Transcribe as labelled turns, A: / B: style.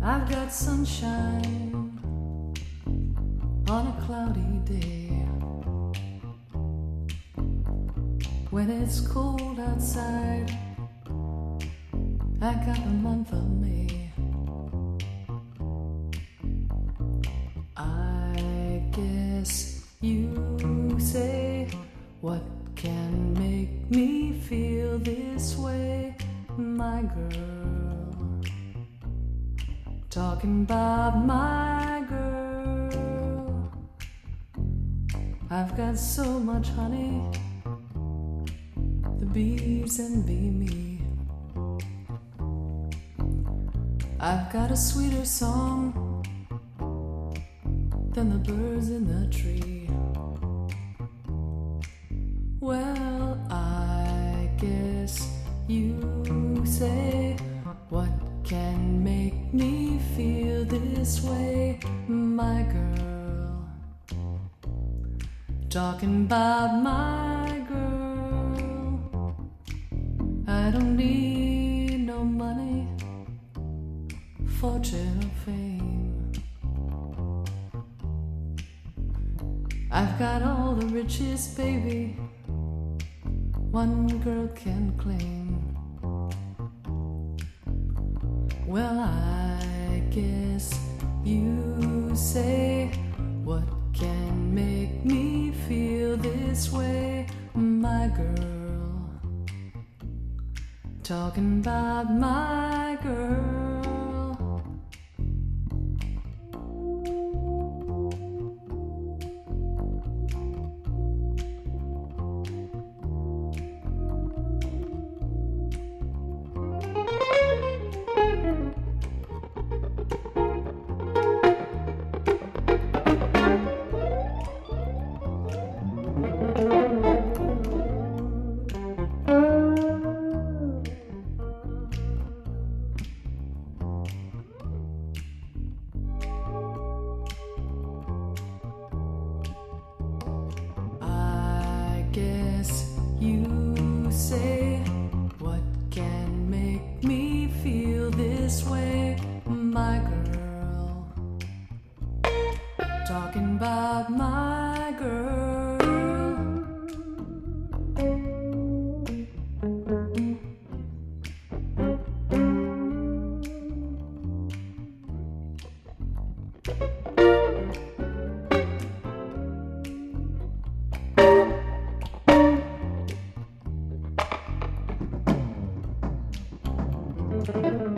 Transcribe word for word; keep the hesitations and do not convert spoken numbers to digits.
A: I've got sunshine on a cloudy day. When it's cold outside, I got the month of May. I guess you say, what can make me feel this way, my girl? Talking about my girl. I've got so much honey, the bees envy me. I've got a sweeter song than the birds in the tree. Well, I guess you say, what can make me feel this way, my girl? Talking about my girl. I don't need no money, fortune or fame. I've got all the riches, baby, one girl can claim. Well, I guess you say, what can make me feel this way, my girl? Talking about my girl. Guess you say, what can make me feel this way, my girl? Talking about my girl. Thank you.